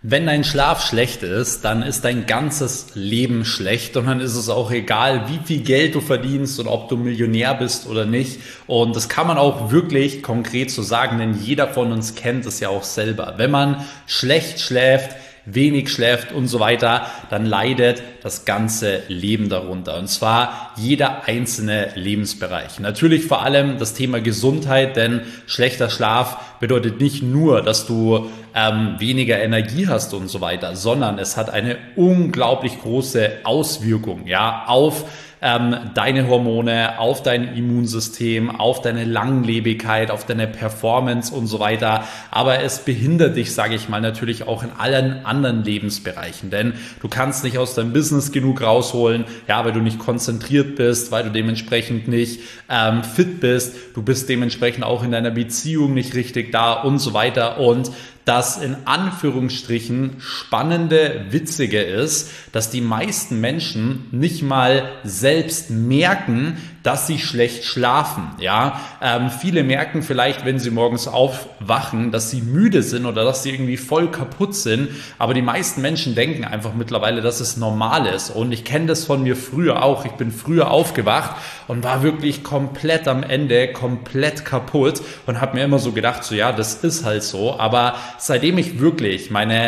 Wenn dein Schlaf schlecht ist, dann ist dein ganzes Leben schlecht und dann ist es auch egal, wie viel Geld du verdienst und ob du Millionär bist oder nicht. Und das kann man auch wirklich konkret so sagen, denn jeder von uns kennt es ja auch selber. Wenn man schlecht schläft, wenig schläft und so weiter, dann leidet das ganze Leben darunter. Und zwar jeder einzelne Lebensbereich. Natürlich vor allem das Thema Gesundheit, denn schlechter Schlaf bedeutet nicht nur, dass du weniger Energie hast und so weiter, sondern es hat eine unglaublich große Auswirkung, auf deine Hormone, auf dein Immunsystem, auf deine Langlebigkeit, auf deine Performance und so weiter. Aber es behindert dich, sage ich mal, natürlich auch in allen anderen Lebensbereichen. Denn du kannst nicht aus deinem Business genug rausholen, weil du nicht konzentriert bist, weil du dementsprechend nicht fit bist. Du bist dementsprechend auch in deiner Beziehung nicht richtig da und so weiter. Und das in Anführungsstrichen spannende, witzige ist, dass die meisten Menschen nicht mal selbst merken, dass sie schlecht schlafen. Viele merken vielleicht, wenn sie morgens aufwachen, dass sie müde sind oder dass sie irgendwie voll kaputt sind. Aber die meisten Menschen denken einfach mittlerweile, dass es normal ist. Und ich kenne das von mir früher auch. Ich bin früher aufgewacht und war wirklich komplett am Ende, komplett kaputt und habe mir immer so gedacht, das ist halt so. Aber seitdem ich wirklich meinen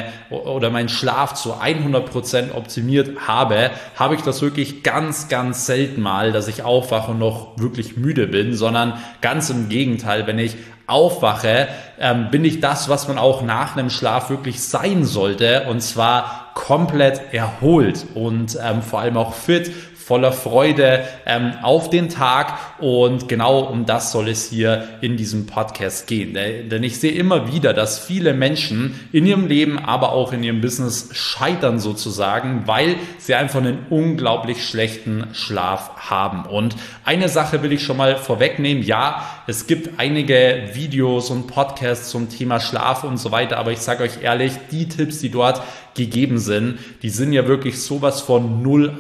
Schlaf zu 100% optimiert habe, habe ich das wirklich ganz, ganz selten mal, dass ich aufwache und noch wirklich müde bin, sondern ganz im Gegenteil, wenn ich aufwache, bin ich das, was man auch nach einem Schlaf wirklich sein sollte, und zwar komplett erholt und vor allem auch fit, voller Freude auf den Tag, und genau um das soll es hier in diesem Podcast gehen. Denn ich sehe immer wieder, dass viele Menschen in ihrem Leben, aber auch in ihrem Business scheitern sozusagen, weil sie einfach einen unglaublich schlechten Schlaf haben. Und eine Sache will ich schon mal vorwegnehmen. Es gibt einige Videos und Podcasts zum Thema Schlaf und so weiter, aber ich sage euch ehrlich, die Tipps, die dort gegeben sind, die sind ja wirklich sowas von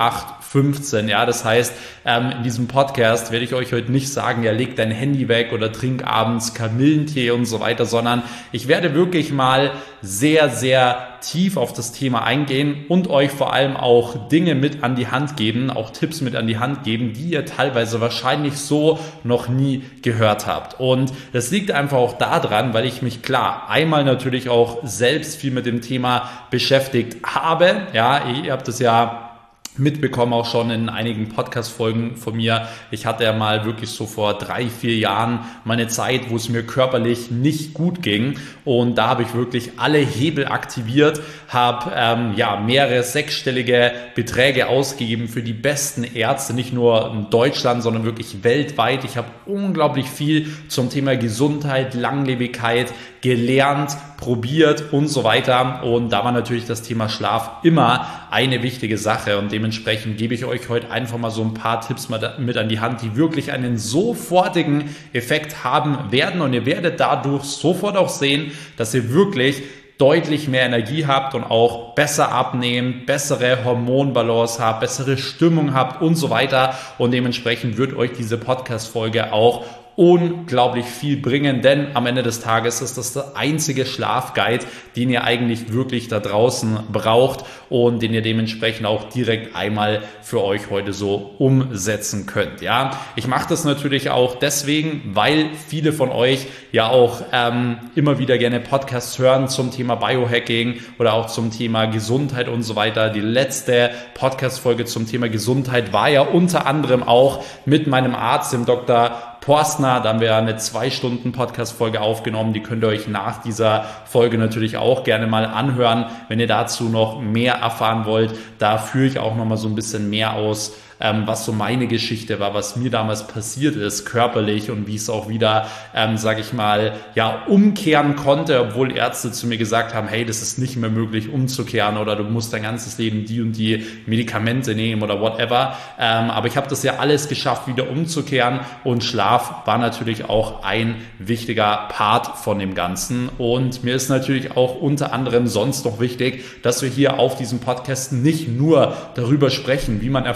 0815. Das heißt, in diesem Podcast werde ich euch heute nicht sagen, leg dein Handy weg oder trink abends Kamillentee und so weiter, sondern ich werde wirklich mal sehr, sehr tief auf das Thema eingehen und euch vor allem auch Dinge mit an die Hand geben, auch Tipps mit an die Hand geben, die ihr teilweise wahrscheinlich so noch nie gehört habt. Und das liegt einfach auch daran, weil ich mich einmal natürlich auch selbst viel mit dem Thema beschäftigt habe. Ihr habt es ja mitbekommen, auch schon in einigen Podcast-Folgen von mir. Ich hatte ja mal wirklich so vor 3-4 Jahren meine Zeit, wo es mir körperlich nicht gut ging, und da habe ich wirklich alle Hebel aktiviert, habe mehrere sechsstellige Beträge ausgegeben für die besten Ärzte, nicht nur in Deutschland, sondern wirklich weltweit. Ich habe unglaublich viel zum Thema Gesundheit, Langlebigkeit gelernt, probiert und so weiter, und da war natürlich das Thema Schlaf immer eine wichtige Sache, und dementsprechend gebe ich euch heute einfach mal so ein paar Tipps mit an die Hand, die wirklich einen sofortigen Effekt haben werden, und ihr werdet dadurch sofort auch sehen, dass ihr wirklich deutlich mehr Energie habt und auch besser abnehmt, bessere Hormonbalance habt, bessere Stimmung habt und so weiter, und dementsprechend wird euch diese Podcast-Folge auch unglaublich viel bringen, denn am Ende des Tages ist das der einzige Schlafguide, den ihr eigentlich wirklich da draußen braucht und den ihr dementsprechend auch direkt einmal für euch heute so umsetzen könnt. Ich mache das natürlich auch deswegen, weil viele von euch auch immer wieder gerne Podcasts hören zum Thema Biohacking oder auch zum Thema Gesundheit und so weiter. Die letzte Podcast-Folge zum Thema Gesundheit war ja unter anderem auch mit meinem Arzt, dem Dr. Porstner. Da haben wir eine 2-Stunden Podcast-Folge aufgenommen. Die könnt ihr euch nach dieser Folge natürlich auch gerne mal anhören, wenn ihr dazu noch mehr erfahren wollt. Da führe ich auch noch mal so ein bisschen mehr aus, was so meine Geschichte war, was mir damals passiert ist, körperlich, und wie ich es auch wieder, umkehren konnte, obwohl Ärzte zu mir gesagt haben, hey, das ist nicht mehr möglich umzukehren oder du musst dein ganzes Leben die und die Medikamente nehmen oder whatever. Aber ich habe das ja alles geschafft, wieder umzukehren, und Schlaf war natürlich auch ein wichtiger Part von dem Ganzen, und mir ist natürlich auch unter anderem sonst noch wichtig, dass wir hier auf diesem Podcast nicht nur darüber sprechen, wie man erfolgreich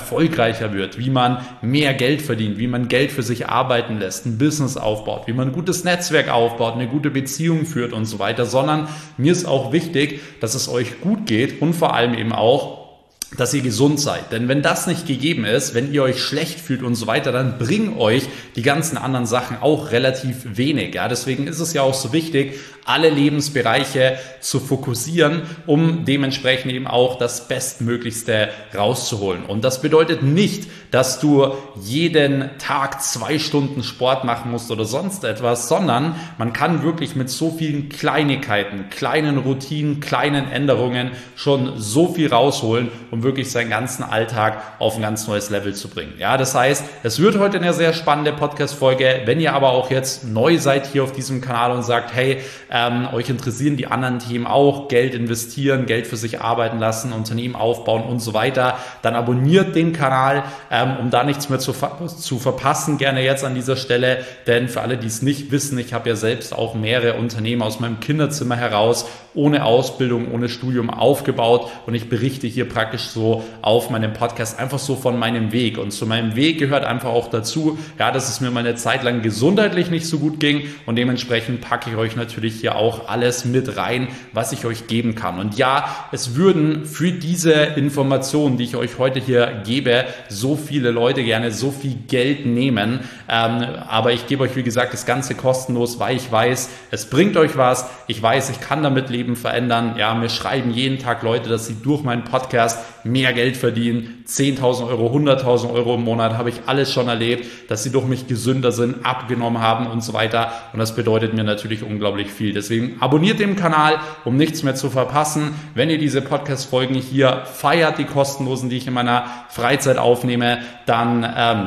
erfolgreicher wird, wie man mehr Geld verdient, wie man Geld für sich arbeiten lässt, ein Business aufbaut, wie man ein gutes Netzwerk aufbaut, eine gute Beziehung führt und so weiter, sondern mir ist auch wichtig, dass es euch gut geht und vor allem eben auch, dass ihr gesund seid. Denn wenn das nicht gegeben ist, wenn ihr euch schlecht fühlt und so weiter, dann bringen euch die ganzen anderen Sachen auch relativ wenig. Ja, deswegen ist es ja auch so wichtig, alle Lebensbereiche zu fokussieren, um dementsprechend eben auch das Bestmöglichste rauszuholen. Und das bedeutet nicht, dass du jeden Tag 2 Stunden Sport machen musst oder sonst etwas, sondern man kann wirklich mit so vielen Kleinigkeiten, kleinen Routinen, kleinen Änderungen schon so viel rausholen, um wirklich seinen ganzen Alltag auf ein ganz neues Level zu bringen. Ja, das heißt, es wird heute eine sehr spannende Podcast-Folge. Wenn ihr aber auch jetzt neu seid hier auf diesem Kanal und sagt, hey, euch interessieren die anderen Themen auch, Geld investieren, Geld für sich arbeiten lassen, Unternehmen aufbauen und so weiter, dann abonniert den Kanal, um da nichts mehr zu verpassen, gerne jetzt an dieser Stelle, denn für alle, die es nicht wissen, ich habe ja selbst auch mehrere Unternehmen aus meinem Kinderzimmer heraus, ohne Ausbildung, ohne Studium aufgebaut und ich berichte hier praktisch so auf meinem Podcast einfach so von meinem Weg und zu meinem Weg gehört einfach auch dazu, ja, dass es mir mal eine Zeit lang gesundheitlich nicht so gut ging und dementsprechend packe ich euch natürlich hier auch alles mit rein, was ich euch geben kann. Und ja, es würden für diese Informationen, die ich euch heute hier gebe, so viele Leute gerne so viel Geld nehmen, aber ich gebe euch, wie gesagt, das Ganze kostenlos, weil ich weiß, es bringt euch was, ich weiß, ich kann damit Leben verändern, ja, mir schreiben jeden Tag Leute, dass sie durch meinen Podcast mehr Geld verdienen, 10.000 Euro, 100.000 Euro im Monat, habe ich alles schon erlebt, dass sie durch mich gesünder sind, abgenommen haben und so weiter und das bedeutet mir natürlich unglaublich viel. Deswegen abonniert den Kanal, um nichts mehr zu verpassen. Wenn ihr diese Podcast-Folgen hier feiert, die kostenlosen, die ich in meiner Freizeit aufnehme, dann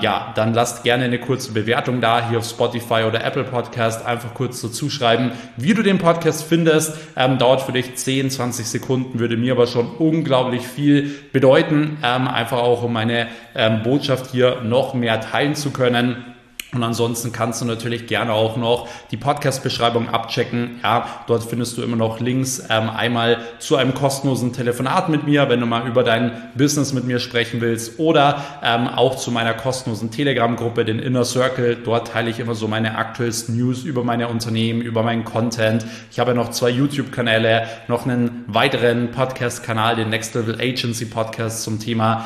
lasst gerne eine kurze Bewertung da, hier auf Spotify oder Apple Podcast, einfach kurz dazu schreiben, wie du den Podcast findest. Dauert für dich 10, 20 Sekunden, würde mir aber schon unglaublich viel bedeuten, einfach auch um meine Botschaft hier noch mehr teilen zu können. Und ansonsten kannst du natürlich gerne auch noch die Podcast-Beschreibung abchecken. Ja, dort findest du immer noch Links, einmal zu einem kostenlosen Telefonat mit mir, wenn du mal über dein Business mit mir sprechen willst oder auch zu meiner kostenlosen Telegram-Gruppe, den Inner Circle. Dort teile ich immer so meine aktuellsten News über meine Unternehmen, über meinen Content. Ich habe noch 2 YouTube-Kanäle, noch einen weiteren Podcast-Kanal, den Next Level Agency Podcast zum Thema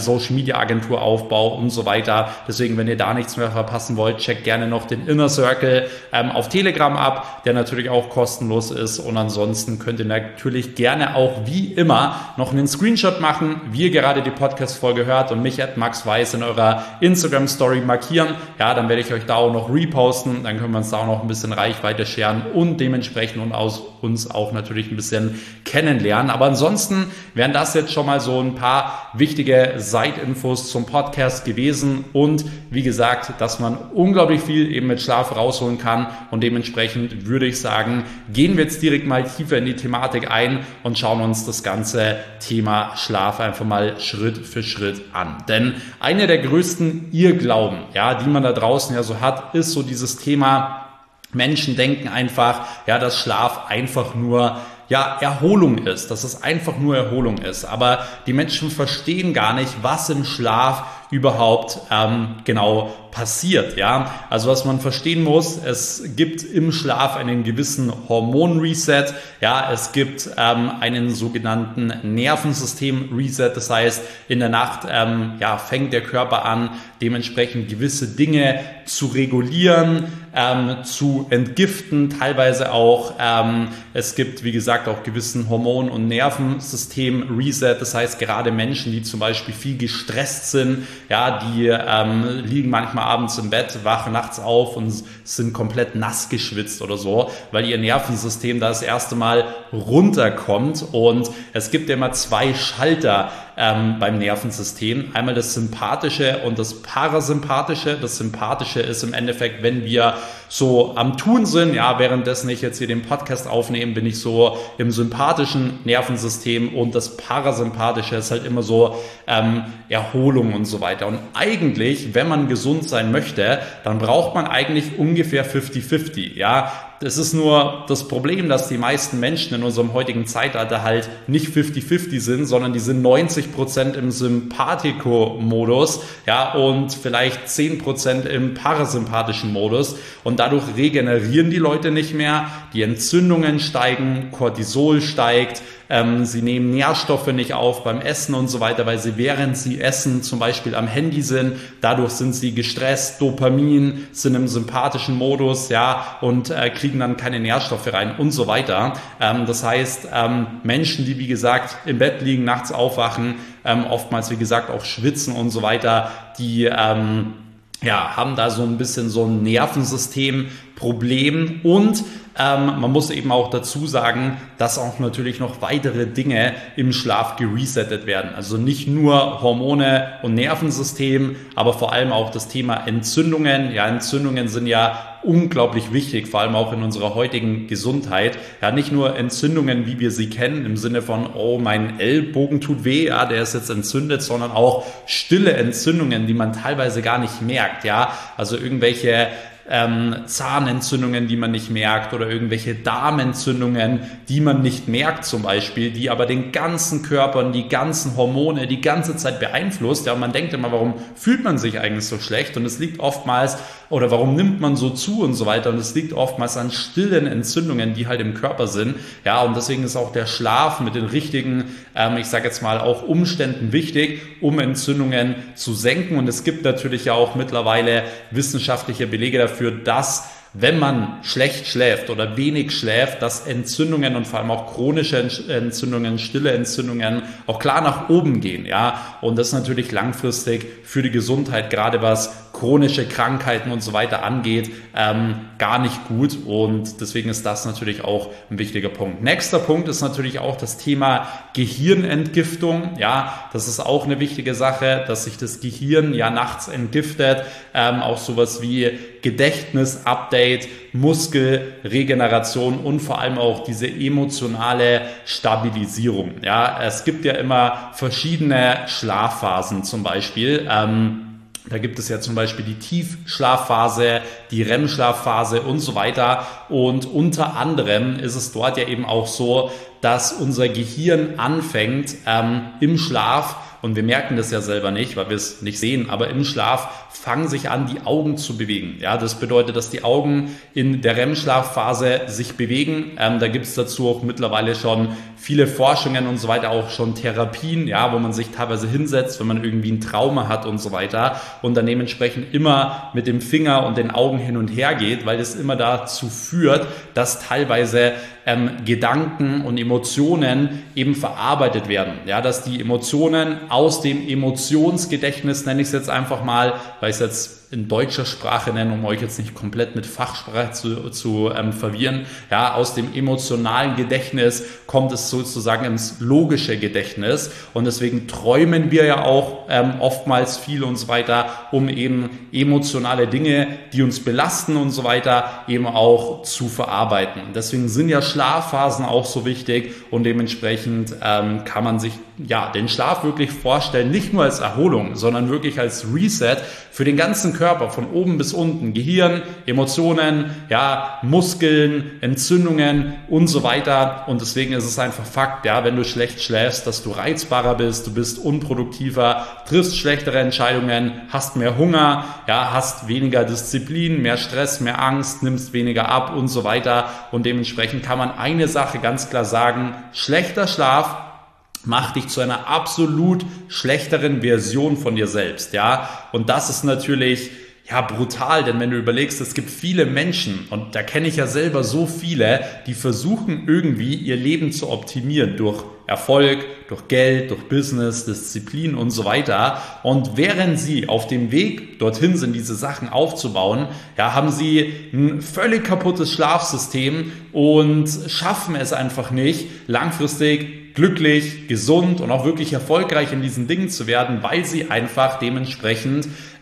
Social-Media-Agentur-Aufbau und so weiter. Deswegen, wenn ihr da nichts mehr verpassen wollt, checkt gerne noch den Inner Circle auf Telegram ab, der natürlich auch kostenlos ist und ansonsten könnt ihr natürlich gerne auch wie immer noch einen Screenshot machen, wie ihr gerade die Podcast-Folge hört und mich @maxweiss in eurer Instagram-Story markieren. Ja, dann werde ich euch da auch noch reposten, dann können wir uns da auch noch ein bisschen Reichweite scheren und dementsprechend und aus uns auch natürlich ein bisschen kennenlernen. Aber ansonsten wären das jetzt schon mal so ein paar wichtige Side-Infos zum Podcast gewesen und wie gesagt, dass man unglaublich viel eben mit Schlaf rausholen kann und dementsprechend würde ich sagen, gehen wir jetzt direkt mal tiefer in die Thematik ein und schauen uns das ganze Thema Schlaf einfach mal Schritt für Schritt an. Denn eine der größten Irrglauben, ja, die man da draußen ja so hat, ist so dieses Thema, Menschen denken einfach, ja, dass Schlaf einfach nur Erholung ist, dass es einfach nur Erholung ist. Aber die Menschen verstehen gar nicht, was im Schlaf überhaupt genau passiert. Ja, also was man verstehen muss, es gibt im Schlaf einen gewissen Hormon-Reset. Ja, es gibt einen sogenannten Nervensystem-Reset. Das heißt, in der Nacht fängt der Körper an, dementsprechend gewisse Dinge zu regulieren, zu entgiften, teilweise auch. Es gibt, wie gesagt, auch gewissen Hormon- und Nervensystem-Reset. Das heißt, gerade Menschen, die zum Beispiel viel gestresst sind, ja, die liegen manchmal abends im Bett, wachen nachts auf und sind komplett nass geschwitzt oder so, weil ihr Nervensystem da das erste Mal runterkommt. Und es gibt ja immer 2 Schalter beim Nervensystem. Einmal das Sympathische und das Parasympathische. Das Sympathische ist im Endeffekt, wenn wir so am Tun sind, ja, währenddessen ich jetzt hier den Podcast aufnehme, bin ich so im sympathischen Nervensystem und das Parasympathische ist halt immer so Erholung und so weiter. Und eigentlich, wenn man gesund sein möchte, dann braucht man eigentlich ungefähr 50-50, ja. es ist nur das Problem, dass die meisten Menschen in unserem heutigen Zeitalter halt nicht 50-50 sind, sondern die sind 90% im Sympathico-Modus, ja, und vielleicht 10% im parasympathischen Modus. Und dadurch regenerieren die Leute nicht mehr, die Entzündungen steigen, Cortisol steigt, sie nehmen Nährstoffe nicht auf beim Essen und so weiter, weil sie während sie essen zum Beispiel am Handy sind. Dadurch sind sie gestresst, Dopamin, sind im sympathischen Modus, ja, und kriegen dann keine Nährstoffe rein und so weiter. Das heißt, Menschen, die wie gesagt im Bett liegen, nachts aufwachen, oftmals wie gesagt auch schwitzen und so weiter, die haben da so ein bisschen so ein Nervensystemproblem und man muss eben auch dazu sagen, dass auch natürlich noch weitere Dinge im Schlaf geresettet werden. Also nicht nur Hormone und Nervensystem, aber vor allem auch das Thema Entzündungen. Ja, Entzündungen sind ja unglaublich wichtig, vor allem auch in unserer heutigen Gesundheit. Ja, nicht nur Entzündungen, wie wir sie kennen, im Sinne von, oh, mein Ellbogen tut weh, ja, der ist jetzt entzündet, sondern auch stille Entzündungen, die man teilweise gar nicht merkt. Ja, also irgendwelche Zahnentzündungen, die man nicht merkt oder irgendwelche Darmentzündungen, die man nicht merkt zum Beispiel, die aber den ganzen Körper und die ganzen Hormone die ganze Zeit beeinflusst. Ja, und man denkt immer, warum fühlt man sich eigentlich so schlecht? Und es liegt oftmals, oder warum nimmt man so zu und so weiter? Und es liegt oftmals an stillen Entzündungen, die halt im Körper sind. Ja, und deswegen ist auch der Schlaf mit den richtigen, ich sage jetzt mal auch Umständen wichtig, um Entzündungen zu senken. Und es gibt natürlich ja auch mittlerweile wissenschaftliche Belege dafür, dass wenn man schlecht schläft oder wenig schläft, dass Entzündungen und vor allem auch chronische Entzündungen, stille Entzündungen auch klar nach oben gehen, ja. Und das ist natürlich langfristig für die Gesundheit, gerade was chronische Krankheiten und so weiter angeht, gar nicht gut. Und deswegen ist das natürlich auch ein wichtiger Punkt. Nächster Punkt ist natürlich auch das Thema Gehirnentgiftung. Ja, das ist auch eine wichtige Sache, dass sich das Gehirn ja nachts entgiftet. Auch sowas wie Gedächtnis-Update, Muskelregeneration und vor allem auch diese emotionale Stabilisierung. Ja, es gibt ja immer verschiedene Schlafphasen zum Beispiel. Da gibt es ja zum Beispiel die Tiefschlafphase, die REM-Schlafphase und so weiter. Und unter anderem ist es dort ja eben auch so, dass unser Gehirn anfängt im Schlaf, und wir merken das ja selber nicht, weil wir es nicht sehen, aber im Schlaf fangen sich an, die Augen zu bewegen. Ja, das bedeutet, dass die Augen in der REM-Schlafphase sich bewegen. Da gibt es dazu auch mittlerweile schon viele Forschungen und so weiter, auch schon Therapien, ja, wo man sich teilweise hinsetzt, wenn man irgendwie ein Trauma hat und so weiter und dann dementsprechend immer mit dem Finger und den Augen hin und her geht, weil es immer dazu führt, dass teilweise Gedanken und Emotionen eben verarbeitet werden. Ja, dass die Emotionen aus dem Emotionsgedächtnis, nenne ich es jetzt einfach mal, weil ich es jetzt in deutscher Sprache nenne, um euch jetzt nicht komplett mit Fachsprache zu verwirren. Ja, aus dem emotionalen Gedächtnis kommt es sozusagen ins logische Gedächtnis und deswegen träumen wir ja auch oftmals viel und so weiter, um eben emotionale Dinge, die uns belasten und so weiter, eben auch zu verarbeiten. Deswegen sind ja Schlafphasen auch so wichtig und dementsprechend kann man sich ja den Schlaf wirklich vorstellen, nicht nur als Erholung, sondern wirklich als Reset für den ganzen Körper, von oben bis unten, Gehirn, Emotionen, ja, Muskeln, Entzündungen und so weiter. Und deswegen ist es einfach Fakt, ja, wenn du schlecht schläfst, dass du reizbarer bist, du bist unproduktiver, triffst schlechtere Entscheidungen, hast mehr Hunger, ja, hast weniger Disziplin, mehr Stress, mehr Angst, nimmst weniger ab und so weiter. Und dementsprechend kann man eine Sache ganz klar sagen: Schlechter Schlaf macht dich zu einer absolut schlechteren Version von dir selbst, ja. Und das ist natürlich ja brutal, denn wenn du überlegst, es gibt viele Menschen, und da kenne ich ja selber so viele, die versuchen irgendwie ihr Leben zu optimieren durch Erfolg, durch Geld, durch Business, Disziplin und so weiter. Und während sie auf dem Weg dorthin sind, diese Sachen aufzubauen, ja, haben sie ein völlig kaputtes Schlafsystem und schaffen es einfach nicht, langfristig glücklich, gesund und auch wirklich erfolgreich in diesen Dingen zu werden, weil sie einfach dementsprechend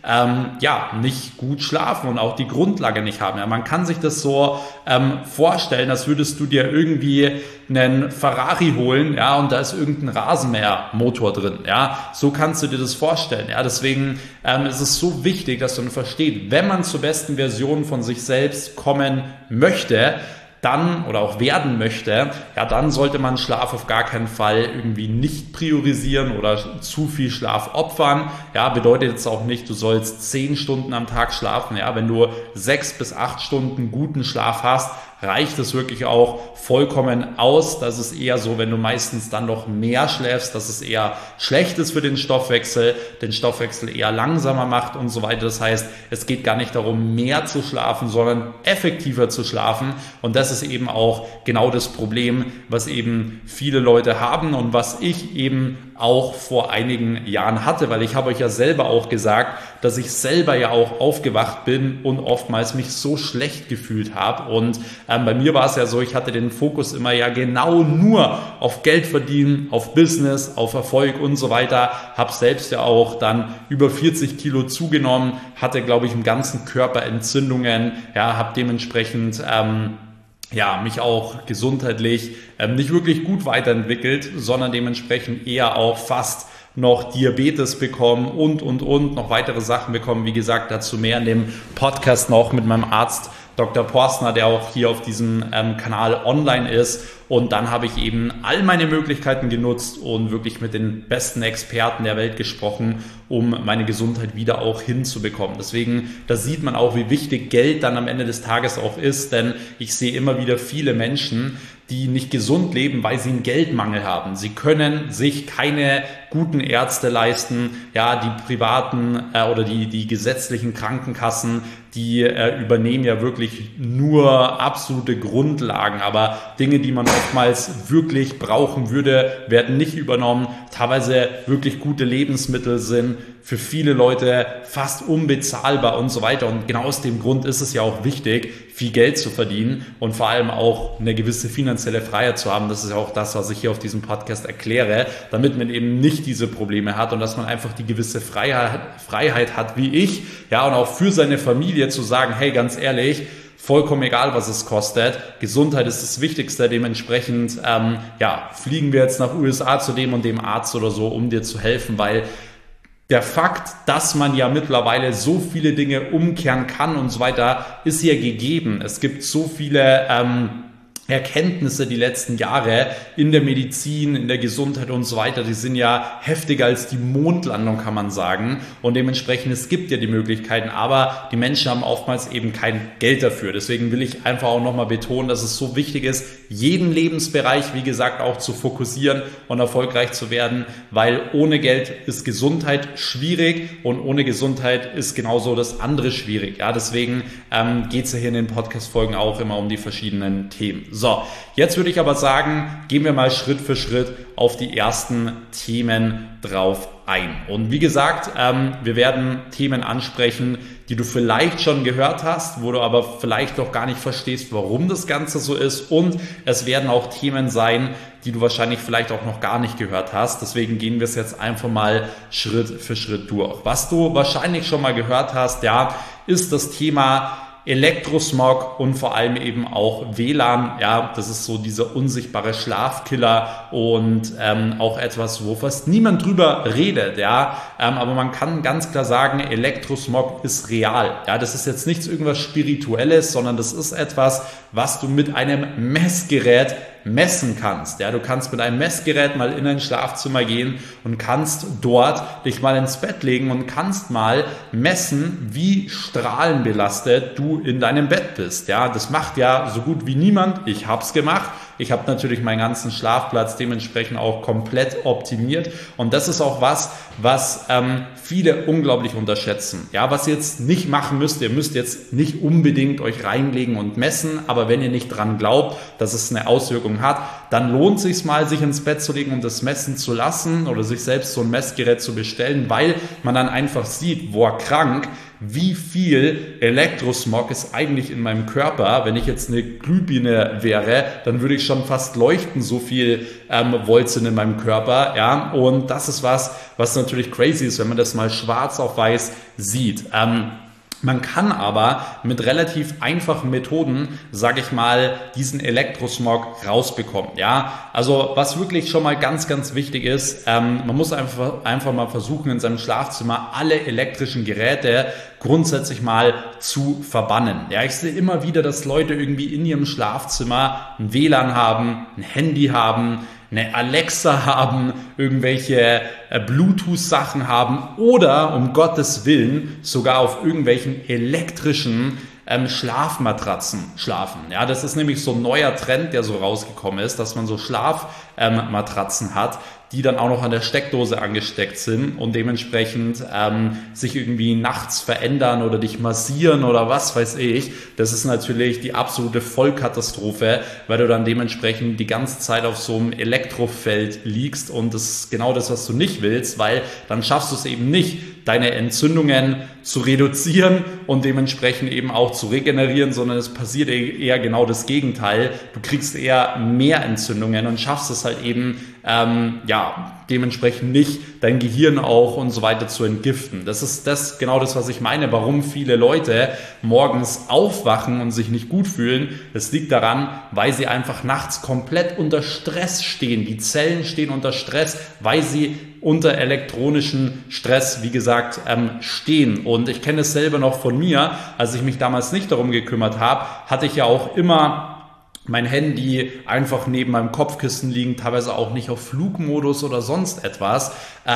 nicht gut schlafen und auch die Grundlage nicht haben. Ja, man kann sich das so vorstellen, als würdest du dir irgendwie einen Ferrari holen, ja, und da ist irgendein Rasenmähermotor drin, ja, so kannst du dir das vorstellen, ja, deswegen ist es so wichtig, dass man versteht, wenn man zur besten Version von sich selbst kommen möchte, dann oder auch werden möchte, ja, dann sollte man Schlaf auf gar keinen Fall irgendwie nicht priorisieren oder zu viel Schlaf opfern. Ja, bedeutet jetzt auch nicht, du sollst 10 Stunden am Tag schlafen. Ja, wenn du 6 bis 8 Stunden guten Schlaf hast, reicht es wirklich auch vollkommen aus. Das ist eher so, wenn du meistens dann noch mehr schläfst, dass es eher schlecht ist für den Stoffwechsel eher langsamer macht und so weiter. Das heißt, es geht gar nicht darum, mehr zu schlafen, sondern effektiver zu schlafen. Und das ist eben auch genau das Problem, was eben viele Leute haben und was ich eben auch vor einigen Jahren hatte, weil ich habe euch ja selber auch gesagt, dass ich selber ja auch aufgewacht bin und oftmals mich so schlecht gefühlt habe. Und bei mir war es ja so, ich hatte den Fokus immer ja genau nur auf Geld verdienen, auf Business, auf Erfolg und so weiter. Habe selbst ja auch dann über 40 Kilo zugenommen, hatte, glaube ich, im ganzen Körper Entzündungen, ja, habe dementsprechend mich auch gesundheitlich nicht wirklich gut weiterentwickelt, sondern dementsprechend eher auch fast noch Diabetes bekommen und noch weitere Sachen bekommen. Wie gesagt, dazu mehr in dem Podcast noch mit meinem Arzt Dr. Porstner, der auch hier auf diesem Kanal online ist. Und dann habe ich eben all meine Möglichkeiten genutzt und wirklich mit den besten Experten der Welt gesprochen, um meine Gesundheit wieder auch hinzubekommen. Deswegen, da sieht man auch, wie wichtig Geld dann am Ende des Tages auch ist, denn ich sehe immer wieder viele Menschen, die nicht gesund leben, weil sie einen Geldmangel haben. Sie können sich keine guten Ärzte leisten, ja, die privaten oder die gesetzlichen Krankenkassen, die übernehmen ja wirklich nur absolute Grundlagen, aber Dinge, die man oftmals wirklich brauchen würde, werden nicht übernommen. Teilweise wirklich gute Lebensmittel sind für viele Leute fast unbezahlbar und so weiter. Und genau aus dem Grund ist es ja auch wichtig, viel Geld zu verdienen und vor allem auch eine gewisse finanzielle Freiheit zu haben. Das ist ja auch das, was ich hier auf diesem Podcast erkläre, damit man eben nicht diese Probleme hat und dass man einfach die gewisse Freiheit hat, wie ich, ja, und auch für seine Familie zu sagen, hey, ganz ehrlich, vollkommen egal, was es kostet. Gesundheit ist das Wichtigste. Dementsprechend fliegen wir jetzt nach USA zu dem und dem Arzt oder so, um dir zu helfen, weil der Fakt, dass man ja mittlerweile so viele Dinge umkehren kann und so weiter, ist ja gegeben. Es gibt so viele Erkenntnisse die letzten Jahre in der Medizin, in der Gesundheit und so weiter, die sind ja heftiger als die Mondlandung, kann man sagen. Und dementsprechend, es gibt ja die Möglichkeiten, aber die Menschen haben oftmals eben kein Geld dafür. Deswegen will ich einfach auch nochmal betonen, dass es so wichtig ist, jeden Lebensbereich, wie gesagt, auch zu fokussieren und erfolgreich zu werden, weil ohne Geld ist Gesundheit schwierig und ohne Gesundheit ist genauso das andere schwierig. Ja, deswegen geht es ja hier in den Podcast-Folgen auch immer um die verschiedenen Themen. So, jetzt würde ich aber sagen, gehen wir mal Schritt für Schritt auf die ersten Themen drauf ein. Und wie gesagt, wir werden Themen ansprechen, die du vielleicht schon gehört hast, wo du aber vielleicht noch gar nicht verstehst, warum das Ganze so ist. Und es werden auch Themen sein, die du wahrscheinlich vielleicht auch noch gar nicht gehört hast. Deswegen gehen wir es jetzt einfach mal Schritt für Schritt durch. Was du wahrscheinlich schon mal gehört hast, ja, ist das Thema Elektrosmog und vor allem eben auch WLAN, ja, das ist so dieser unsichtbare Schlafkiller und auch etwas, wo fast niemand drüber redet, ja, aber man kann ganz klar sagen, Elektrosmog ist real, ja, das ist jetzt nichts irgendwas Spirituelles, sondern das ist etwas, was du mit einem Messgerät messen kannst. Ja, du kannst mit einem Messgerät mal in ein Schlafzimmer gehen und kannst dort dich mal ins Bett legen und kannst mal messen, wie strahlenbelastet du in deinem Bett bist. Ja, das macht ja so gut wie niemand. Ich habe es gemacht. Ich habe natürlich meinen ganzen Schlafplatz dementsprechend auch komplett optimiert und das ist auch was viele unglaublich unterschätzen. Ja, was ihr jetzt nicht machen müsst, ihr müsst jetzt nicht unbedingt euch reinlegen und messen, aber wenn ihr nicht dran glaubt, dass es eine Auswirkung hat, dann lohnt es sich mal, sich ins Bett zu legen und das messen zu lassen oder sich selbst so ein Messgerät zu bestellen, weil man dann einfach sieht, krank, wie viel Elektrosmog ist eigentlich in meinem Körper. Wenn ich jetzt eine Glühbirne wäre, dann würde ich schon fast leuchten, so viel Volt sind in meinem Körper. Ja? Und das ist was natürlich crazy ist, wenn man das mal schwarz auf weiß sieht. Man kann aber mit relativ einfachen Methoden, sage ich mal, diesen Elektrosmog rausbekommen. Ja, also was wirklich schon mal ganz, ganz wichtig ist, man muss einfach mal versuchen, in seinem Schlafzimmer alle elektrischen Geräte grundsätzlich mal zu verbannen. Ja, ich sehe immer wieder, dass Leute irgendwie in ihrem Schlafzimmer ein WLAN haben, ein Handy haben, eine Alexa haben, irgendwelche Bluetooth-Sachen haben oder um Gottes Willen sogar auf irgendwelchen elektrischen Schlafmatratzen schlafen. Ja, das ist nämlich so ein neuer Trend, der so rausgekommen ist, dass man so Schlafmatratzen hat, die dann auch noch an der Steckdose angesteckt sind und dementsprechend sich irgendwie nachts verändern oder dich massieren oder was weiß ich. Das ist natürlich die absolute Vollkatastrophe, weil du dann dementsprechend die ganze Zeit auf so einem Elektrofeld liegst und das ist genau das, was du nicht willst, weil dann schaffst du es eben nicht, deine Entzündungen zu reduzieren und dementsprechend eben auch zu regenerieren, sondern es passiert eher genau das Gegenteil. Du kriegst eher mehr Entzündungen und schaffst es halt eben dementsprechend nicht, dein Gehirn auch und so weiter zu entgiften. Das ist genau das, was ich meine, warum viele Leute morgens aufwachen und sich nicht gut fühlen. Das liegt daran, weil sie einfach nachts komplett unter Stress stehen. Die Zellen stehen unter Stress, weil sie unter elektronischen Stress, wie gesagt, stehen. Und ich kenne es selber noch von mir, als ich mich damals nicht darum gekümmert habe, hatte ich ja auch immer mein Handy einfach neben meinem Kopfkissen liegen, teilweise auch nicht auf Flugmodus oder sonst etwas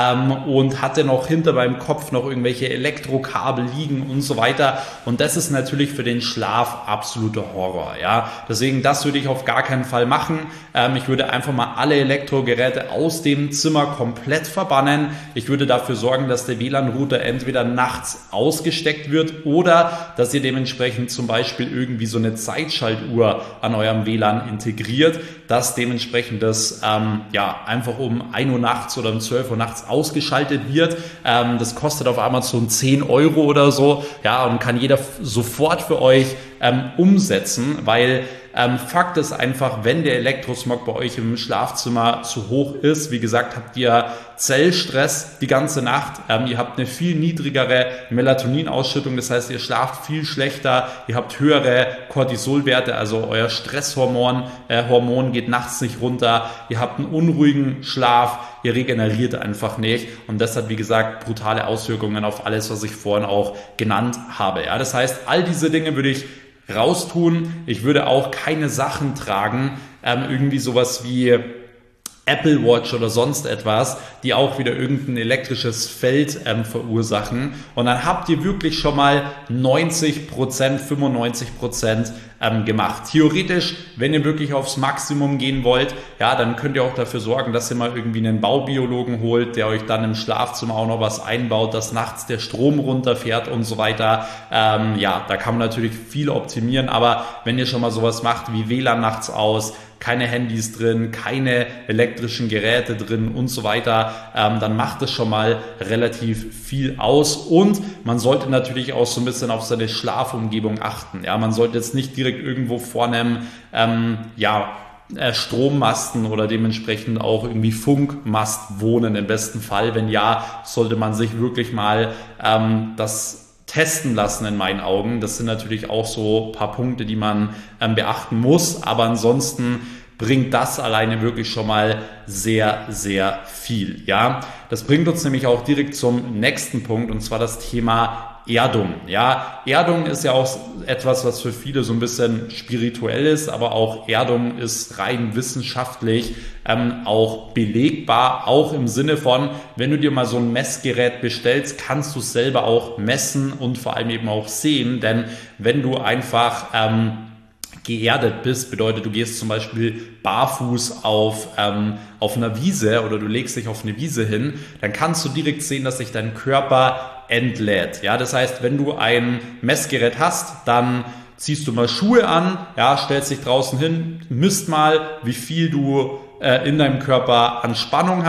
und hatte noch hinter meinem Kopf noch irgendwelche Elektrokabel liegen und so weiter. Und das ist natürlich für den Schlaf absoluter Horror. Ja, deswegen das würde ich auf gar keinen Fall machen. Ich würde einfach mal alle Elektrogeräte aus dem Zimmer komplett verbannen. Ich würde dafür sorgen, dass der WLAN-Router entweder nachts ausgesteckt wird oder dass ihr dementsprechend zum Beispiel irgendwie so eine Zeitschaltuhr an eurem WLAN integriert, dass dementsprechend das einfach um 1 Uhr nachts oder um 12 Uhr nachts ausgeschaltet wird. Das kostet auf Amazon 10 Euro oder so, ja, und kann jeder sofort für euch umsetzen, weil Fakt ist einfach, wenn der Elektrosmog bei euch im Schlafzimmer zu hoch ist, wie gesagt, habt ihr Zellstress die ganze Nacht, ihr habt eine viel niedrigere Melatoninausschüttung, das heißt, ihr schlaft viel schlechter, ihr habt höhere Cortisolwerte, also euer Stresshormon geht nachts nicht runter, ihr habt einen unruhigen Schlaf, ihr regeneriert einfach nicht und das hat, wie gesagt, brutale Auswirkungen auf alles, was ich vorhin auch genannt habe. Ja, das heißt, all diese Dinge würde ich raustun. Ich würde auch keine Sachen tragen, irgendwie sowas wie Apple Watch oder sonst etwas, die auch wieder irgendein elektrisches Feld verursachen. Und dann habt ihr wirklich schon mal 90%, 95% gemacht. Theoretisch, wenn ihr wirklich aufs Maximum gehen wollt, ja, dann könnt ihr auch dafür sorgen, dass ihr mal irgendwie einen Baubiologen holt, der euch dann im Schlafzimmer auch noch was einbaut, dass nachts der Strom runterfährt und so weiter. Da kann man natürlich viel optimieren, aber wenn ihr schon mal sowas macht wie WLAN nachts aus, keine Handys drin, keine elektrischen Geräte drin und so weiter, dann macht es schon mal relativ viel aus und man sollte natürlich auch so ein bisschen auf seine Schlafumgebung achten. Ja, man sollte jetzt nicht direkt irgendwo vor einem Strommasten oder dementsprechend auch irgendwie Funkmast wohnen im besten Fall. Wenn ja, sollte man sich wirklich mal das testen lassen in meinen Augen. Das sind natürlich auch so ein paar Punkte, die man beachten muss, aber ansonsten bringt das alleine wirklich schon mal sehr, sehr viel. Ja, das bringt uns nämlich auch direkt zum nächsten Punkt und zwar das Thema Erdung. Ja, Erdung ist ja auch etwas, was für viele so ein bisschen spirituell ist, aber auch Erdung ist rein wissenschaftlich auch belegbar, auch im Sinne von, wenn du dir mal so ein Messgerät bestellst, kannst du es selber auch messen und vor allem eben auch sehen, denn wenn du einfach geerdet bist, bedeutet, du gehst zum Beispiel barfuß auf einer Wiese oder du legst dich auf eine Wiese hin, dann kannst du direkt sehen, dass sich dein Körper entlädt. Ja, das heißt, wenn du ein Messgerät hast, dann ziehst du mal Schuhe an, ja, stellst dich draußen hin, misst mal, wie viel du in deinem Körper an Spannung hast,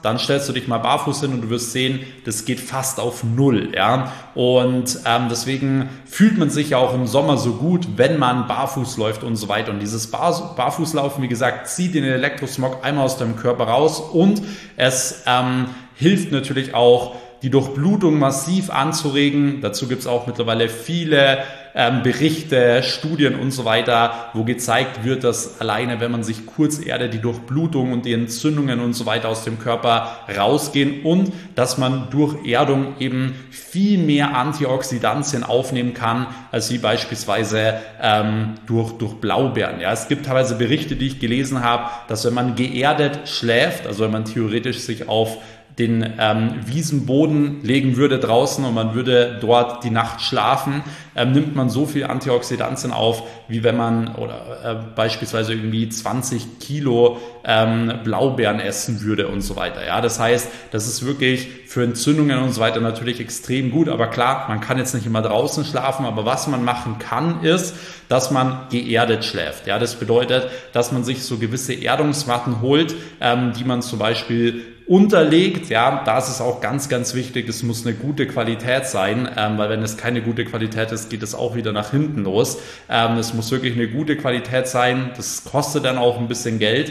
dann stellst du dich mal barfuß hin und du wirst sehen, das geht fast auf Null. Ja? Und deswegen fühlt man sich ja auch im Sommer so gut, wenn man barfuß läuft und so weiter. Und dieses Barfußlaufen, wie gesagt, zieht den Elektrosmog einmal aus deinem Körper raus und es hilft natürlich auch, die Durchblutung massiv anzuregen. Dazu gibt es auch mittlerweile viele Berichte, Studien und so weiter, wo gezeigt wird, dass alleine, wenn man sich kurz erdet, die Durchblutung und die Entzündungen und so weiter aus dem Körper rausgehen und dass man durch Erdung eben viel mehr Antioxidantien aufnehmen kann, als wie beispielsweise durch Blaubeeren. Ja, es gibt teilweise Berichte, die ich gelesen habe, dass wenn man geerdet schläft, also wenn man theoretisch sich auf den Wiesenboden legen würde draußen und man würde dort die Nacht schlafen, nimmt man so viel Antioxidantien auf, wie wenn man beispielsweise irgendwie 20 Kilo Blaubeeren essen würde und so weiter. Ja, das heißt, das ist wirklich für Entzündungen und so weiter natürlich extrem gut. Aber klar, man kann jetzt nicht immer draußen schlafen, aber was man machen kann, ist, dass man geerdet schläft. Ja, das bedeutet, dass man sich so gewisse Erdungsmatten holt, die man zum Beispiel unterlegt. Ja, da ist es auch ganz, ganz wichtig, es muss eine gute Qualität sein, weil wenn es keine gute Qualität ist, geht es auch wieder nach hinten los. Es muss wirklich eine gute Qualität sein, das kostet dann auch ein bisschen Geld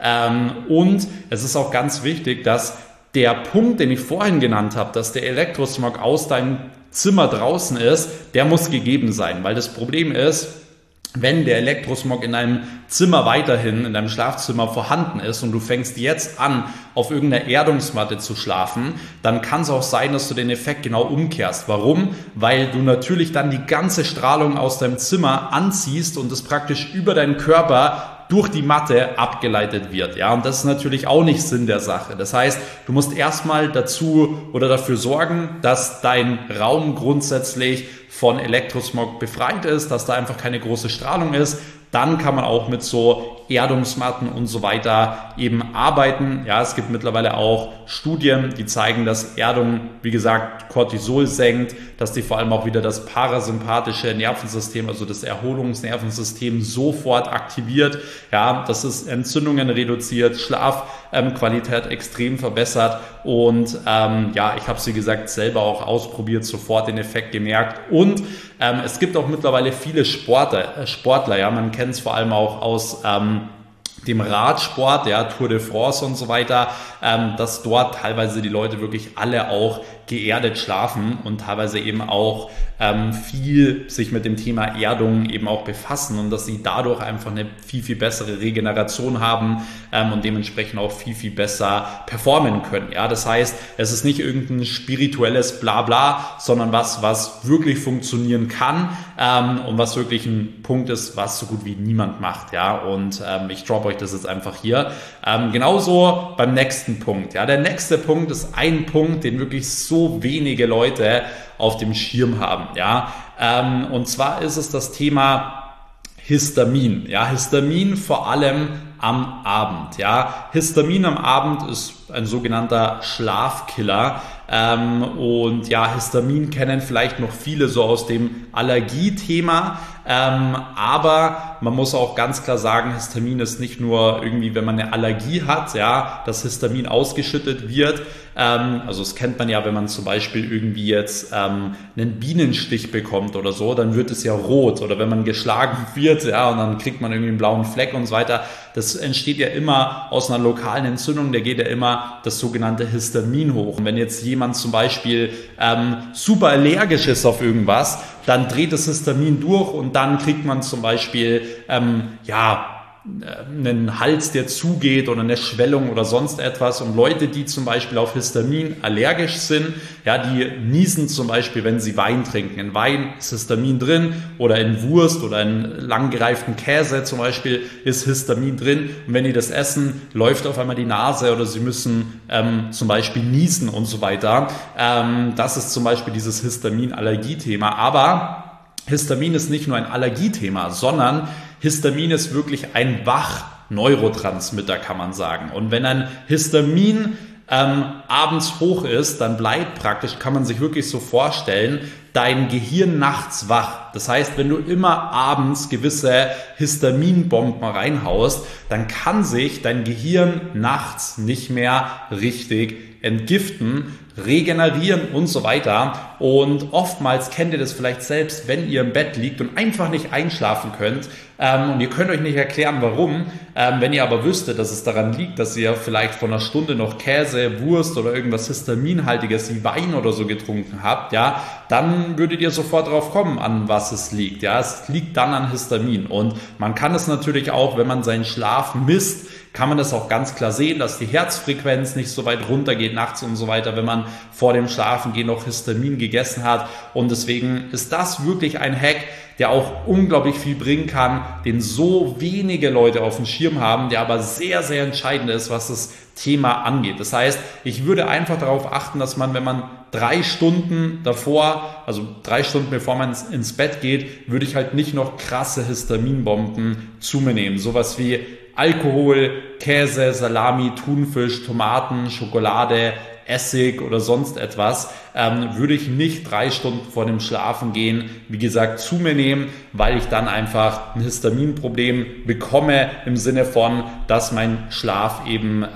und es ist auch ganz wichtig, dass der Punkt, den ich vorhin genannt habe, dass der Elektrosmog aus deinem Zimmer draußen ist, der muss gegeben sein, weil das Problem ist, wenn der Elektrosmog in deinem Zimmer weiterhin, in deinem Schlafzimmer vorhanden ist und du fängst jetzt an, auf irgendeiner Erdungsmatte zu schlafen, dann kann es auch sein, dass du den Effekt genau umkehrst. Warum? Weil du natürlich dann die ganze Strahlung aus deinem Zimmer anziehst und es praktisch über deinen Körper durch die Matte abgeleitet wird. Ja, und das ist natürlich auch nicht Sinn der Sache. Das heißt, du musst erstmal dafür sorgen, dass dein Raum grundsätzlich von Elektrosmog befreit ist, dass da einfach keine große Strahlung ist. Dann kann man auch mit so Erdungsmatten und so weiter eben arbeiten. Ja, es gibt mittlerweile auch Studien, die zeigen, dass Erdung, wie gesagt, Cortisol senkt, dass die vor allem auch wieder das parasympathische Nervensystem, also das Erholungsnervensystem sofort aktiviert. Ja, dass es Entzündungen reduziert, Schlafqualität extrem verbessert und ich habe es wie gesagt selber auch ausprobiert, sofort den Effekt gemerkt und es gibt auch mittlerweile viele Sportler, ja, man kennt es vor allem auch aus dem Radsport, ja, Tour de France und so weiter, dass dort teilweise die Leute wirklich alle auch geerdet schlafen und teilweise eben auch viel sich mit dem Thema Erdung eben auch befassen und dass sie dadurch einfach eine viel, viel bessere Regeneration haben und dementsprechend auch viel, viel besser performen können. Ja, das heißt, es ist nicht irgendein spirituelles Blabla, sondern was wirklich funktionieren kann und was wirklich ein Punkt ist, was so gut wie niemand macht. Ja, und ich droppe euch das jetzt einfach hier. Genauso beim nächsten Punkt. Ja, der nächste Punkt ist ein Punkt, den wirklich so wenige Leute auf dem Schirm haben. Ja, und zwar ist es das Thema Histamin. Ja, Histamin vor allem am Abend. Ja, Histamin am Abend ist ein sogenannter Schlafkiller. Und ja, Histamin kennen vielleicht noch viele so aus dem Allergiethema, aber man muss auch ganz klar sagen, Histamin ist nicht nur irgendwie, wenn man eine Allergie hat, ja, dass Histamin ausgeschüttet wird. Also das kennt man ja, wenn man zum Beispiel irgendwie jetzt einen Bienenstich bekommt oder so, dann wird es ja rot oder wenn man geschlagen wird, ja, und dann kriegt man irgendwie einen blauen Fleck und so weiter. Das entsteht ja immer aus einer lokalen Entzündung, da geht ja immer das sogenannte Histamin hoch. Und wenn jetzt jemand zum Beispiel super allergisch ist auf irgendwas, dann dreht das Histamin durch und dann kriegt man zum Beispiel einen Hals, der zugeht oder eine Schwellung oder sonst etwas. Und Leute, die zum Beispiel auf Histamin allergisch sind, ja, die niesen zum Beispiel, wenn sie Wein trinken. In Wein ist Histamin drin oder in Wurst oder in langgereiften Käse zum Beispiel ist Histamin drin. Und wenn die das essen, läuft auf einmal die Nase oder sie müssen zum Beispiel niesen und so weiter. Das ist zum Beispiel dieses Histamin-Allergie-Thema. Aber Histamin ist nicht nur ein Allergiethema, sondern Histamin ist wirklich ein Wachneurotransmitter, kann man sagen. Und wenn ein Histamin abends hoch ist, dann bleibt praktisch, kann man sich wirklich so vorstellen, dein Gehirn nachts wach. Das heißt, wenn du immer abends gewisse Histaminbomben reinhaust, dann kann sich dein Gehirn nachts nicht mehr richtig entgiften, regenerieren und so weiter. Und oftmals kennt ihr das vielleicht selbst, wenn ihr im Bett liegt und einfach nicht einschlafen könnt. Und ihr könnt euch nicht erklären, warum. Wenn ihr aber wüsstet, dass es daran liegt, dass ihr vielleicht vor einer Stunde noch Käse, Wurst oder irgendwas Histaminhaltiges wie Wein oder so getrunken habt, ja, dann würdet ihr sofort drauf kommen, an was es liegt. Ja, es liegt dann an Histamin. Und man kann es natürlich auch, wenn man seinen Schlaf misst, kann man das auch ganz klar sehen, dass die Herzfrequenz nicht so weit runtergeht nachts und so weiter, wenn man vor dem Schlafengehen noch Histamin gegessen hat. Und deswegen ist das wirklich ein Hack, der auch unglaublich viel bringen kann, den so wenige Leute auf dem Schirm haben, der aber sehr, sehr entscheidend ist, was das Thema angeht. Das heißt, ich würde einfach darauf achten, dass man, wenn man 3 Stunden davor, also 3 Stunden bevor man ins Bett geht, würde ich halt nicht noch krasse Histaminbomben zu mir nehmen. Sowas wie Alkohol, Käse, Salami, Thunfisch, Tomaten, Schokolade, Essig oder sonst etwas, würde ich nicht 3 Stunden vor dem Schlafengehen, wie gesagt, zu mir nehmen, weil ich dann einfach ein Histaminproblem bekomme im Sinne von, dass mein Schlaf eben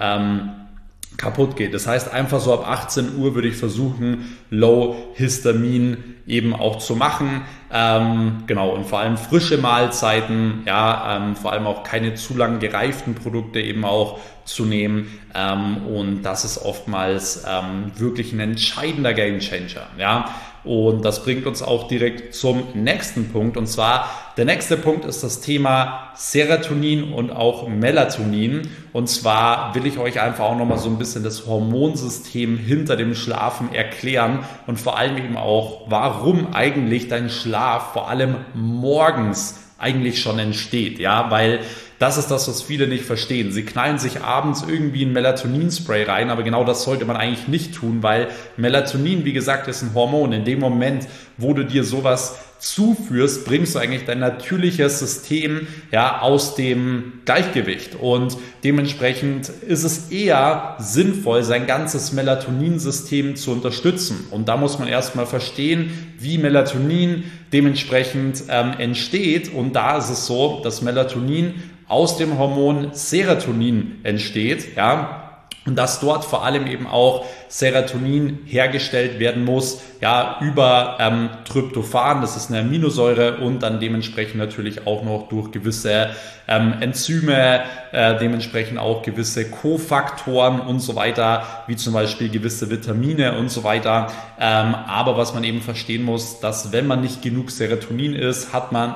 kaputt geht. Das heißt, einfach so ab 18 Uhr würde ich versuchen, Low Histamin eben auch zu machen. Genau, und vor allem frische Mahlzeiten, ja, vor allem auch keine zu lang gereiften Produkte eben auch zu nehmen. Und das ist oftmals wirklich ein entscheidender Gamechanger. Ja. Und das bringt uns auch direkt zum nächsten Punkt. Und zwar, der nächste Punkt ist das Thema Serotonin und auch Melatonin. Und zwar will ich euch einfach auch nochmal so ein bisschen das Hormonsystem hinter dem Schlafen erklären und vor allem eben auch, warum eigentlich dein Schlaf vor allem morgens eigentlich schon entsteht. Ja, weil das ist das, was viele nicht verstehen. Sie knallen sich abends irgendwie ein Melatonin-Spray rein, aber genau das sollte man eigentlich nicht tun, weil Melatonin, wie gesagt, ist ein Hormon. In dem Moment, wo du dir sowas zuführst, bringst du eigentlich dein natürliches System ja aus dem Gleichgewicht. Und dementsprechend ist es eher sinnvoll, sein ganzes Melatoninsystem zu unterstützen. Und da muss man erstmal verstehen, wie Melatonin dementsprechend entsteht. Und da ist es so, dass Melatonin aus dem Hormon Serotonin entsteht, ja, und dass dort vor allem eben auch Serotonin hergestellt werden muss, ja, über Tryptophan, das ist eine Aminosäure, und dann dementsprechend natürlich auch noch durch gewisse Enzyme, dementsprechend auch gewisse Kofaktoren und so weiter, wie zum Beispiel gewisse Vitamine und so weiter. Aber was man eben verstehen muss, dass wenn man nicht genug Serotonin ist, hat man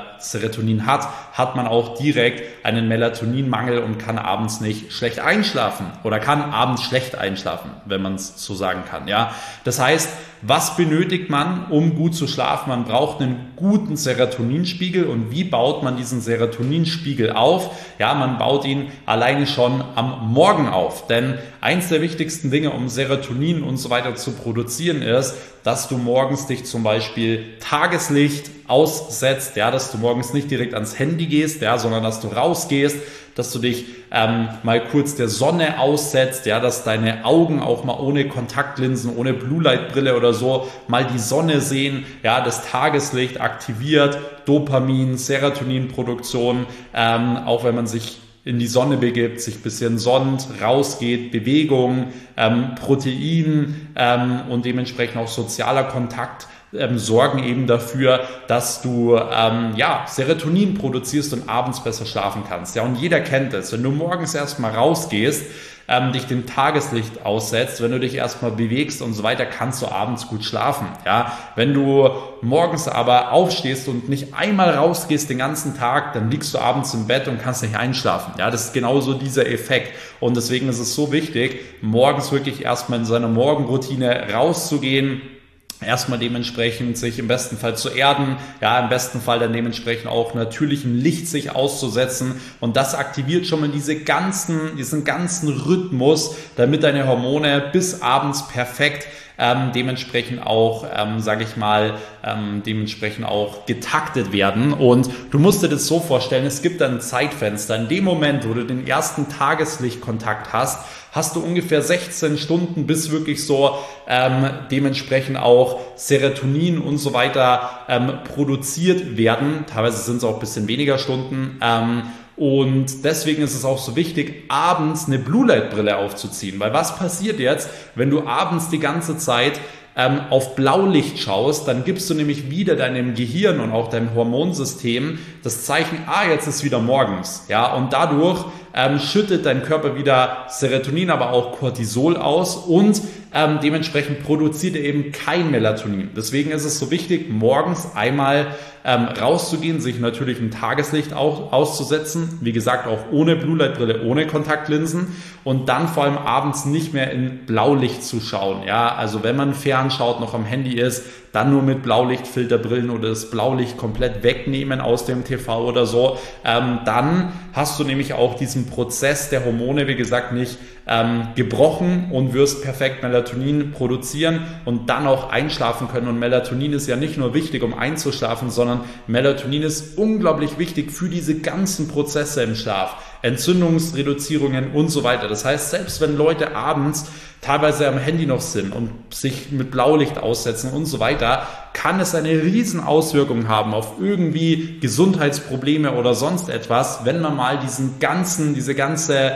auch direkt einen Melatoninmangel und kann abends nicht schlecht einschlafen oder kann abends schlecht einschlafen, wenn man es so sagen kann. Ja, das heißt, was benötigt man, um gut zu schlafen? Man braucht einen guten Serotoninspiegel. Und wie baut man diesen Serotoninspiegel auf? Ja, man baut ihn alleine schon am Morgen auf. Denn eins der wichtigsten Dinge, um Serotonin und so weiter zu produzieren, ist, dass du morgens dich zum Beispiel Tageslicht aussetzt, ja, dass du morgens nicht direkt ans Handy gehst, ja, sondern dass du rausgehst, dass du dich mal kurz der Sonne aussetzt, ja, dass deine Augen auch mal ohne Kontaktlinsen, ohne Blue Light Brille oder so mal die Sonne sehen, ja, das Tageslicht aktiviert Dopamin, Serotoninproduktion, auch wenn man sich in die Sonne begibt, sich ein bisschen sonnt, rausgeht, Bewegung, Protein und dementsprechend auch sozialer Kontakt sorgen eben dafür, dass du Serotonin produzierst und abends besser schlafen kannst. Ja, und jeder kennt es. Wenn du morgens erstmal rausgehst, dich dem Tageslicht aussetzt, wenn du dich erstmal bewegst und so weiter, kannst du abends gut schlafen. Ja, wenn du morgens aber aufstehst und nicht einmal rausgehst den ganzen Tag, dann liegst du abends im Bett und kannst nicht einschlafen. Ja, das ist genauso dieser Effekt. Und deswegen ist es so wichtig, morgens wirklich erstmal in seiner Morgenroutine rauszugehen, erstmal dementsprechend sich im besten Fall zu erden, ja, im besten Fall dann dementsprechend auch natürlichem Licht sich auszusetzen, und das aktiviert schon mal diesen ganzen Rhythmus, damit deine Hormone bis abends perfekt dementsprechend auch, dementsprechend auch getaktet werden. Und du musst dir das so vorstellen, es gibt ein Zeitfenster. In dem Moment, wo du den ersten Tageslichtkontakt hast du ungefähr 16 Stunden, bis wirklich so dementsprechend auch Serotonin und so weiter produziert werden. Teilweise sind es auch ein bisschen weniger Stunden. Und deswegen ist es auch so wichtig, abends eine Blue Light Brille aufzuziehen. Weil was passiert jetzt, wenn du abends die ganze Zeit auf Blaulicht schaust, dann gibst du nämlich wieder deinem Gehirn und auch deinem Hormonsystem das Zeichen, jetzt ist wieder morgens. Ja, und dadurch schüttet dein Körper wieder Serotonin, aber auch Cortisol aus und dementsprechend produziert er eben kein Melatonin. Deswegen ist es so wichtig, morgens einmal rauszugehen, sich natürlich ein Tageslicht auszusetzen. Wie gesagt, auch ohne Blue Light Brille, ohne Kontaktlinsen und dann vor allem abends nicht mehr in Blaulicht zu schauen. Ja, also wenn man fernschaut, noch am Handy ist, dann nur mit Blaulichtfilterbrillen oder das Blaulicht komplett wegnehmen aus dem TV oder so. Dann hast du nämlich auch diesen Prozess der Hormone, wie gesagt, nicht gebrochen und wirst perfekt Melatonin produzieren und dann auch einschlafen können. Und Melatonin ist ja nicht nur wichtig, um einzuschlafen, sondern Melatonin ist unglaublich wichtig für diese ganzen Prozesse im Schlaf, Entzündungsreduzierungen und so weiter. Das heißt, selbst wenn Leute abends teilweise am Handy noch sind und sich mit Blaulicht aussetzen und so weiter, kann es eine riesen Auswirkung haben auf irgendwie Gesundheitsprobleme oder sonst etwas, wenn man mal diese ganze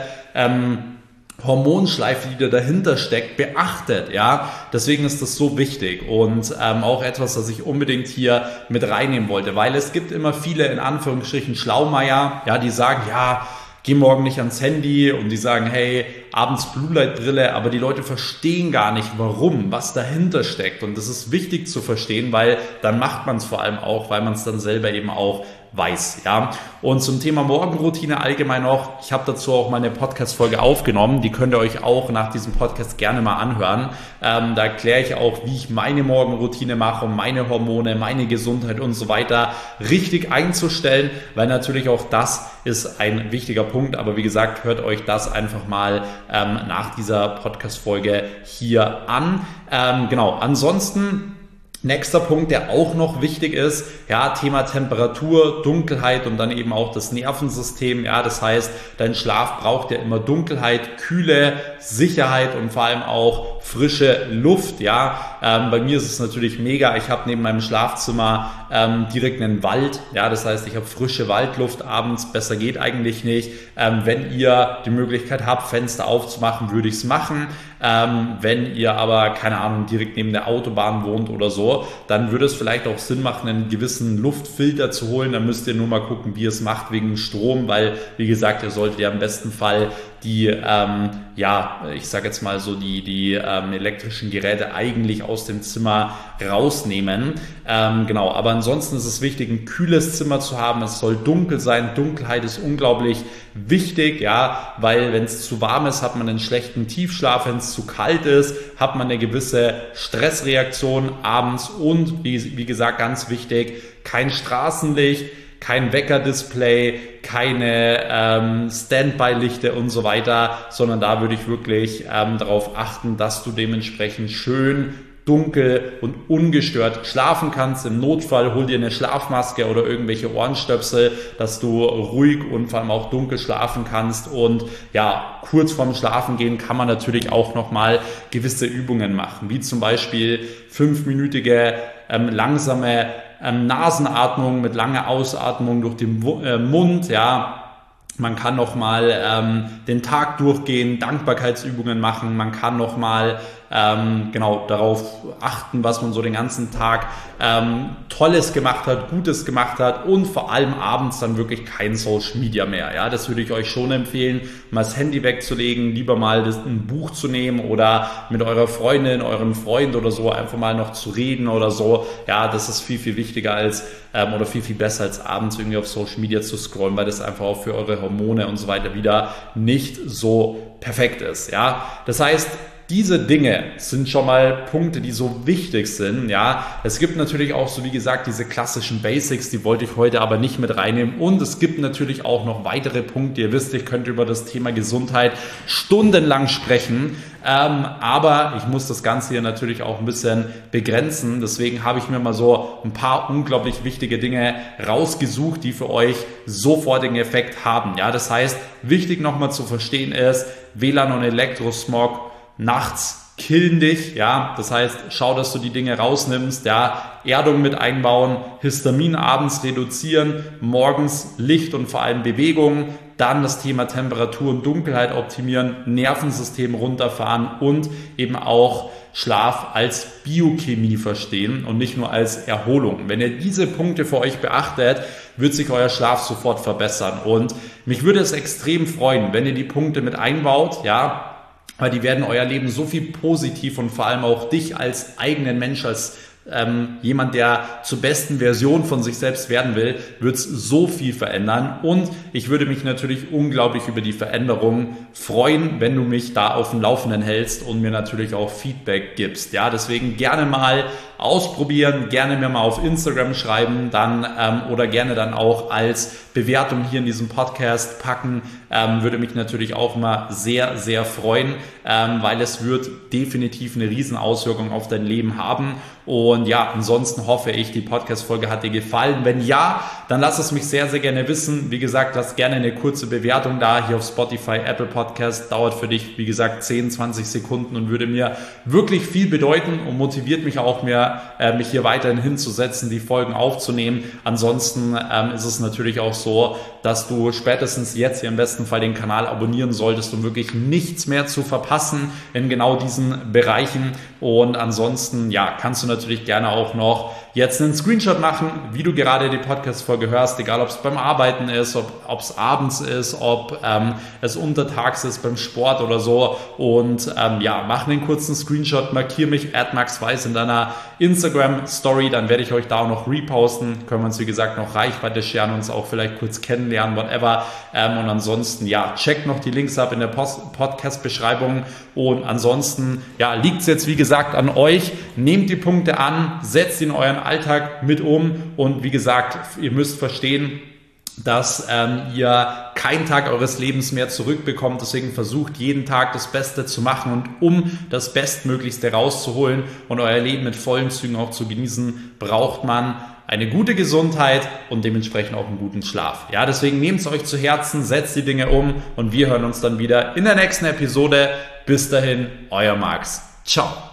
Hormonschleife, die da dahinter steckt, beachtet. Ja, deswegen ist das so wichtig und auch etwas, das ich unbedingt hier mit reinnehmen wollte, weil es gibt immer viele, in Anführungsstrichen, Schlaumeier, ja, die sagen, ja, geh morgen nicht ans Handy und die sagen, hey, abends Blue Light Brille, aber die Leute verstehen gar nicht, warum, was dahinter steckt und das ist wichtig zu verstehen, weil dann macht man es vor allem auch, weil man es dann selber eben auch weiß, ja. Und zum Thema Morgenroutine allgemein noch, ich habe dazu auch mal eine Podcast-Folge aufgenommen, die könnt ihr euch auch nach diesem Podcast gerne mal anhören. Da erkläre ich auch, wie ich meine Morgenroutine mache, um meine Hormone, meine Gesundheit und so weiter richtig einzustellen, weil natürlich auch das ist ein wichtiger Punkt, aber wie gesagt, hört euch das einfach mal nach dieser Podcast-Folge hier an. Genau, ansonsten nächster Punkt, der auch noch wichtig ist, ja, Thema Temperatur, Dunkelheit und dann eben auch das Nervensystem. Ja, das heißt, dein Schlaf braucht ja immer Dunkelheit, Kühle, Sicherheit und vor allem auch frische Luft. Ja, bei mir ist es natürlich mega. Ich habe neben meinem Schlafzimmer direkt einen Wald. Ja, das heißt, ich habe frische Waldluft abends. Besser geht eigentlich nicht. Wenn ihr die Möglichkeit habt, Fenster aufzumachen, würde ich es machen. Wenn ihr aber, keine Ahnung, direkt neben der Autobahn wohnt oder so, dann würde es vielleicht auch Sinn machen, einen gewissen Luftfilter zu holen. Dann müsst ihr nur mal gucken, wie ihr es macht wegen Strom, weil, wie gesagt, ihr solltet ja im besten Fall die, ich sage jetzt mal so, die elektrischen Geräte eigentlich aus dem Zimmer rausnehmen. Genau, aber ansonsten ist es wichtig, ein kühles Zimmer zu haben. Es soll dunkel sein. Dunkelheit ist unglaublich wichtig, ja, weil wenn es zu warm ist, hat man einen schlechten Tiefschlaf. Wenn es zu kalt ist, hat man eine gewisse Stressreaktion abends und wie gesagt, ganz wichtig, kein Straßenlicht, kein Weckerdisplay, keine Standby-Lichter und so weiter, sondern da würde ich wirklich darauf achten, dass du dementsprechend schön dunkel und ungestört schlafen kannst. Im Notfall hol dir eine Schlafmaske oder irgendwelche Ohrenstöpsel, dass du ruhig und vor allem auch dunkel schlafen kannst. Und ja, kurz vorm Schlafengehen kann man natürlich auch nochmal gewisse Übungen machen, wie zum Beispiel 5-minütige langsame Nasenatmung mit langer Ausatmung durch den Mund, ja. Man kann nochmal den Tag durchgehen, Dankbarkeitsübungen machen, man kann nochmal darauf achten, was man so den ganzen Tag Tolles gemacht hat, Gutes gemacht hat und vor allem abends dann wirklich kein Social Media mehr. Ja, das würde ich euch schon empfehlen, mal das Handy wegzulegen, lieber mal ein Buch zu nehmen oder mit eurer Freundin, eurem Freund oder so einfach mal noch zu reden oder so. Ja, das ist viel, viel wichtiger als oder viel, viel besser als abends irgendwie auf Social Media zu scrollen, weil das einfach auch für eure Hormone und so weiter wieder nicht so perfekt ist. Ja, das heißt, Diese Dinge sind schon mal Punkte, die so wichtig sind. Ja, es gibt natürlich auch so, wie gesagt, diese klassischen Basics, die wollte ich heute aber nicht mit reinnehmen. Und es gibt natürlich auch noch weitere Punkte. Ihr wisst, ich könnte über das Thema Gesundheit stundenlang sprechen. Aber ich muss das Ganze hier natürlich auch ein bisschen begrenzen. Deswegen habe ich mir mal so ein paar unglaublich wichtige Dinge rausgesucht, die für euch sofortigen Effekt haben. Ja, das heißt, wichtig nochmal zu verstehen ist, WLAN und Elektrosmog nachts killen dich, ja, das heißt, schau, dass du die Dinge rausnimmst, ja, Erdung mit einbauen, Histamin abends reduzieren, morgens Licht und vor allem Bewegung, dann das Thema Temperatur und Dunkelheit optimieren, Nervensystem runterfahren und eben auch Schlaf als Biochemie verstehen und nicht nur als Erholung. Wenn ihr diese Punkte für euch beachtet, wird sich euer Schlaf sofort verbessern und mich würde es extrem freuen, wenn ihr die Punkte mit einbaut, ja, weil die werden euer Leben so viel positiv und vor allem auch dich als eigenen Mensch, als jemand, der zur besten Version von sich selbst werden will, wird es so viel verändern. Und ich würde mich natürlich unglaublich über die Veränderung freuen, wenn du mich da auf dem Laufenden hältst und mir natürlich auch Feedback gibst. Ja, deswegen gerne mal ausprobieren, gerne mir mal auf Instagram schreiben, dann oder gerne dann auch als Bewertung hier in diesem Podcast packen. Würde mich natürlich auch mal sehr, sehr freuen, weil es wird definitiv eine Riesenauswirkung auf dein Leben haben. Und ja, ansonsten hoffe ich, die Podcast-Folge hat dir gefallen. Wenn ja, dann lass es mich sehr, sehr gerne wissen. Wie gesagt, lass gerne eine kurze Bewertung da hier auf Spotify, Apple Podcast. Dauert für dich, wie gesagt, 10, 20 Sekunden und würde mir wirklich viel bedeuten und motiviert mich auch mehr, mich hier weiterhin hinzusetzen, die Folgen aufzunehmen. Ansonsten ist es natürlich auch so, dass du spätestens jetzt hier im besten Fall den Kanal abonnieren solltest, um wirklich nichts mehr zu verpassen in genau diesen Bereichen. Und ansonsten, ja, kannst du natürlich gerne auch noch jetzt einen Screenshot machen, wie du gerade die Podcast-Folge hörst, egal ob es beim Arbeiten ist, ob es abends ist, ob es untertags ist beim Sport oder so. Und ja, mach einen kurzen Screenshot, markiere mich @maxweiss in deiner Instagram-Story, dann werde ich euch da auch noch reposten. Können wir uns, wie gesagt, noch Reichweite scheren, uns auch vielleicht kurz kennenlernen, whatever. Und ansonsten, ja, checkt noch die Links ab in der Podcast-Beschreibung. Und ansonsten, ja, liegt es jetzt, wie gesagt, an euch. Nehmt die Punkte an, setzt in euren Alltag mit um. Und wie gesagt, ihr müsst verstehen, dass ihr keinen Tag eures Lebens mehr zurückbekommt. Deswegen versucht jeden Tag das Beste zu machen und um das Bestmöglichste rauszuholen und euer Leben mit vollen Zügen auch zu genießen, braucht man eine gute Gesundheit und dementsprechend auch einen guten Schlaf. Ja, deswegen nehmt es euch zu Herzen, setzt die Dinge um und wir hören uns dann wieder in der nächsten Episode. Bis dahin, euer Max. Ciao.